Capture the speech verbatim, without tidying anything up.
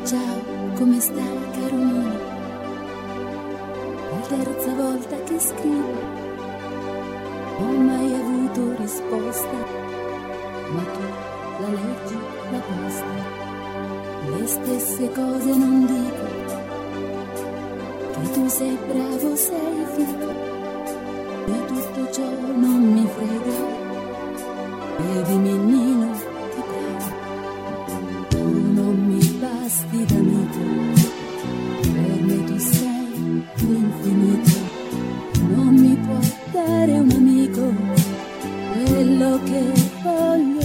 Ciao, come stai, caro mio? La terza volta che scrivo, non ho mai avuto risposta, ma tu la leggi la posta. Le stesse cose non dico, che tu sei bravo, sei figo, e tutto ciò non mi frega. Vedi Nino, ti prego, tu non mi basti d'amico, per me tu sei l'infinito. Non mi può dare un amico quello che voglio